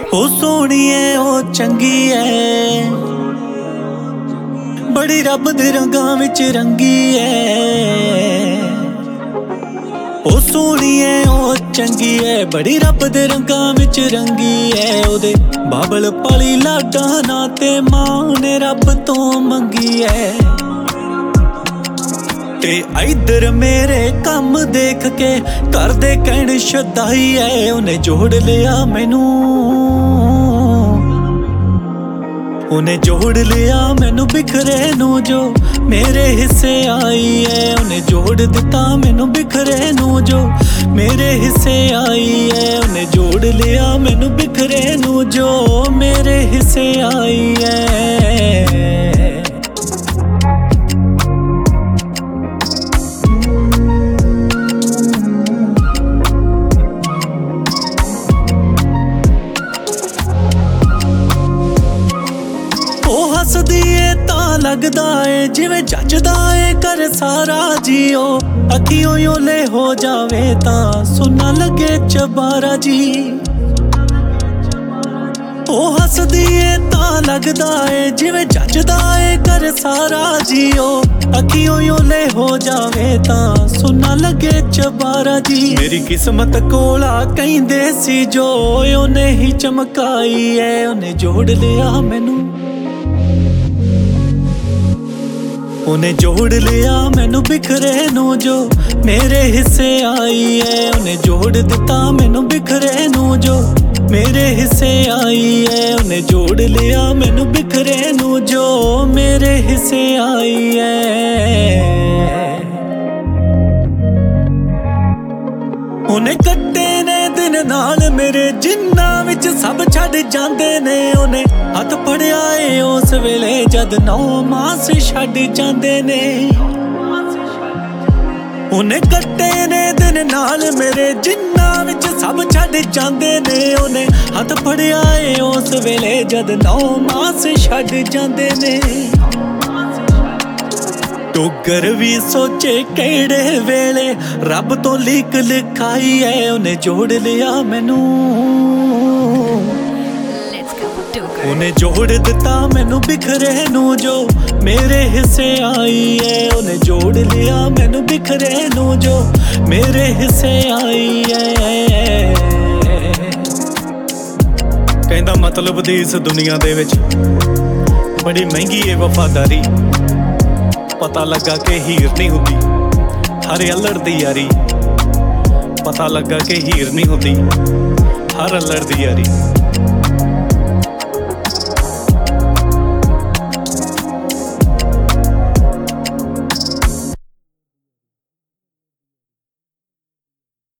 ओ सोहणीए ओ चंगी ऐ, बड़ी रब दे रंगां विच रंगी ऐ। ओ सोहणीए ओ चंगी ऐ, बड़ी रब दे रंगां विच रंगी ऐ। ओदे बाबल पली लाडां ना ते मां ने रब तो मंगी ऐ। ते इधर मेरे कम देख के करदे कहण शदाई ऐ। उन्हें जोड़ लिया मैनू, उन्हें जोड़ लिया मैनू बिखरे नू जो मेरे हिस्से आई है। उन्हें जोड़ दिता मैनू बिखरे नू जो मेरे हिस्से आई है। उन्हें जोड़ लिया मैनू बिखरे नू जो मेरे हिस्से आई है। हसदी ए तां लगदा ए जिवें जचदा ए कर सारा जियो। अखियों योले हो जावे तां सुना लगे चबारा जी। ओ हसदी ए तां लगदा ए जिवें जचदा ए कर सारा जियो। अखियों योले हो जावे तां सुना लगे चबारा जी। मेरी किस्मत कोला कहिंदे सी जो ओने ही चमकाई है। उन्हें जोड़ लिया मैनू, उन्हें जोड़ लिया मैनू बिखरे नू जो मेरे हिस्से आई है। उन्हें जोड़ दिता मैनू बिखरे नू जो मेरे हिस्से आई है। उन्हें जोड़ लिया मैनू बिखरे नू जो मेरे हिस्से आई है। उन्हें कट्टे ने दिन नाल मेरे जिन्ना विच सब छड़ जांदे ने। उन्हें हथ फड़िया ए उस वेले जद 9 मास छड़ जांदे ने। उन्हें कट्टे ने दिन नाल मेरे जिन्ना विच सब छड़ जांदे ने। उन्हें हथ फड़िया ए उस वेले जद 9 मास छड़ जांदे ने। डोगर भी सोचे केड़े वेले रब तो लिख लिखाई है। उन्हें जोड़ लिया मैनू, उन्हें जोड़ दिता मैनू बिखरे नू जो मेरे हिस्से आई है। उन्हें जोड़ लिया मैनू बिखरे नू जो मेरे हिस्से आई है। कहंदा मतलब दी इस दुनिया दे विच बड़ी महंगी है वफादारी। पता लगा के हीर नहीं होती हर अल्लड़ दी यारी। पता लगा के हीर नहीं होती हर अल्लड़ दी यारी।